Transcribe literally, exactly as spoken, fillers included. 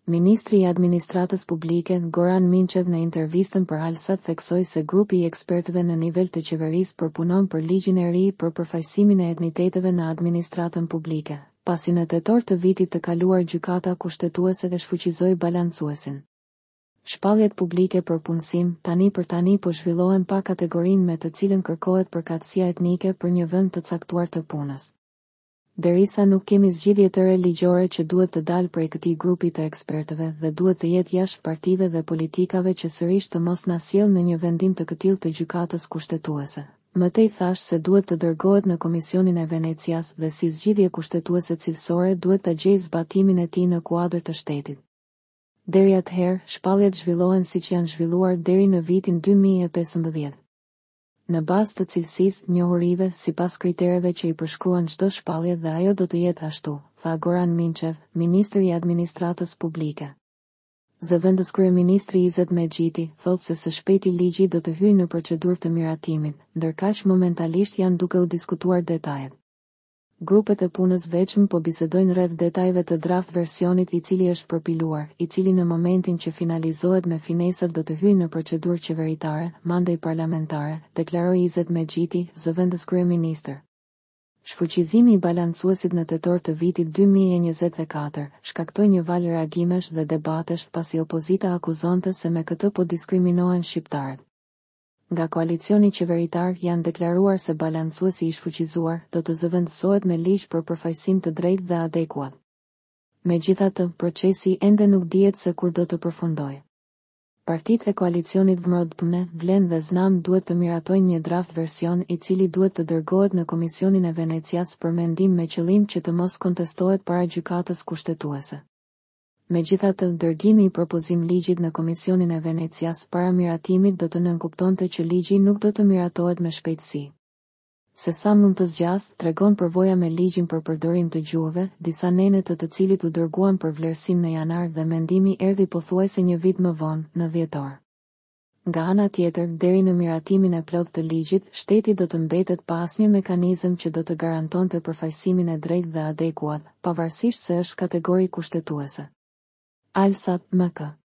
Ministri i Administratës Publike, Goran Minçev, në intervistën për Alsat theksoi se grupi i ekspertëve në nivel të qeverisë përpunon për ligjin e ri për përfaqësimin e etniteteve në administratën publike, pasi në tetor të vitit të kaluar gjykata kushtetuese e shfuqizoi balancuesin. Shpalljet publike për punësim, tani për tani po zhvillohen pa kategorinë me të cilën kërkohet përkatësia etnike për një vend të caktuar të punës. Derisa nuk kemi zgjidhje të re ligjore që duhet të dalë prej këtij grupi të ekspertëve dhe duhet të jetë jashtë partive dhe politikave që sërish të mos na sjellë në një vendim të këtillë të gjykatës kushtetuese. Mëtej thash se duhet të dërgohet në Komisionin e Venecias dhe si zgjidhje kushtetuese cilësore duhet të gjejë zbatimin e tij në kuadër të shtetit. Deri atëherë, shpalljet zhvillohen siç janë zhvilluar deri në vitin dy mijë e pesëmbëdhjetë. Në bazë të cilësisë, njohurive, sipas kritereve që i përshkruan çdo shpallje dhe ajo do të jetë ashtu, tha Goran Minçev, ministri i Administratës Publike. Zëvendës kryeministri Izet Mexhiti thotë se së shpejti ligji do të hyjë në procedurë të miratimit, ndërkaq momentalisht janë duke u diskutuar detajet. Grupet e punës veçmë po bisedojnë rreth detajeve të draft versionit i cili është përpiluar, i cili në momentin që finalizohet me finesat do të hyjë në procedurë qeveritare, mandej parlamentare, deklaroi Izet Mexhiti, zëvendës kryeministër. Shfuqizimi i balancuesit në tetor të vitit dy mijë e njëzet e katër shkaktoi një val reagimesh dhe debatesh pasi opozita akuzonte se me këtë po diskriminohen shqiptarët. Nga koalicioni qeveritar janë deklaruar se balancuesi i shfuqizuar do të zëvendësohet me ligj për përfaqësim të drejtë dhe adekuat. Megjithatë, procesi ende nuk dihet se kur do të përfundojë. Partitë e koalicionit V M R O D P N E, Vlen dhe Znam duhet të miratojnë një draft version i cili duhet të dërgohet në Komisionin e Venecias për mendim me qëllim që të mos kontestohet para gjykatës kushtetuese. Megjithatë, dërgimi i propozim ligjit në Komisionin e Venecias para miratimit do të nënkuptonte që ligji nuk do të miratohet me shpejtësi. Se sa mund të zgjas, tregon përvoja me ligjin për përdorim të gjuhëve, disa nene të të cilit u dërguan për vlerësim në janar dhe mendimi erdhi pothuajse një vit më vonë, në dhjetor. Nga ana tjetër, deri në miratimin e plotë të ligjit, shteti do të mbetet pa asnjë mekanizëm që do të garantonte përfaqësimin e drejtë dhe adekuat, pavarësisht se është kategori kushtetuese. Alsat, M K